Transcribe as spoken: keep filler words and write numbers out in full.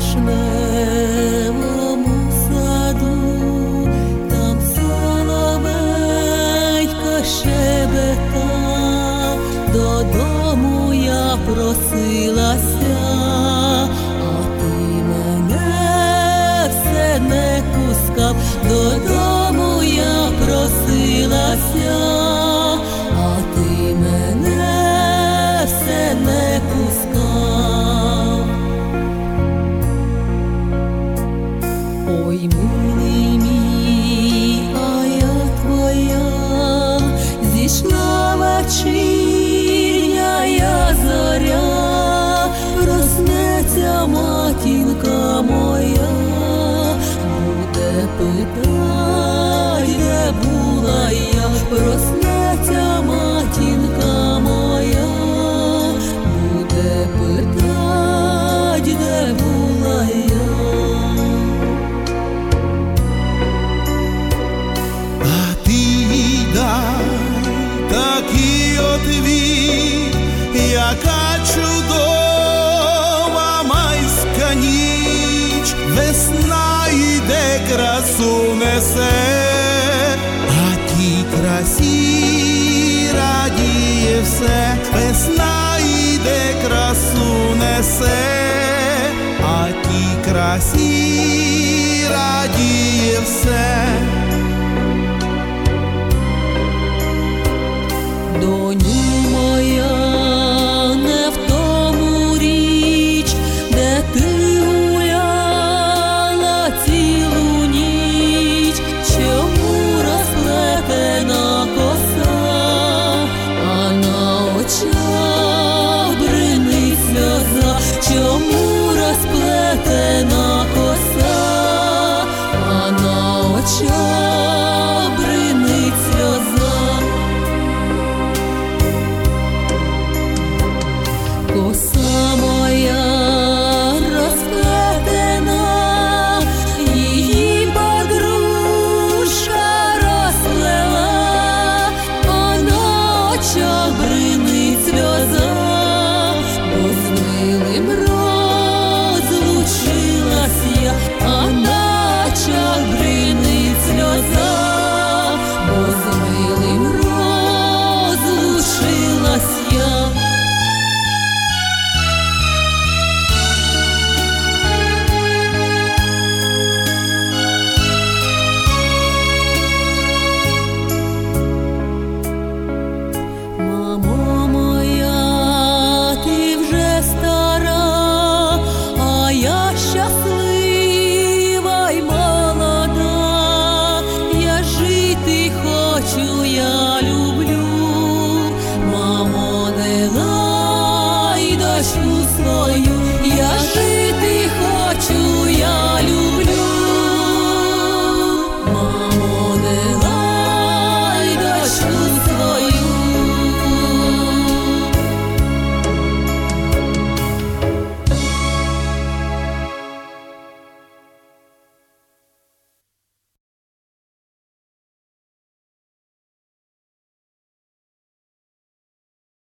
вишневому саду, там соловейко щебетав, додому я просилася, а ти мене все не пускав. Додому я просилася, а ти мене все не пускав. Ой, милий мій, а я твоя, зійшла вечірня зоря, проснеться матінка моя, буде питать, де була я, проснеться матінка моя, буде питать, де була я. А ти їй дай такий отвіт, яка чудова майська ніч, весна йде, красу несе, а тій красі радіє все. Весна йде, красу несе, а тій красі радіє все.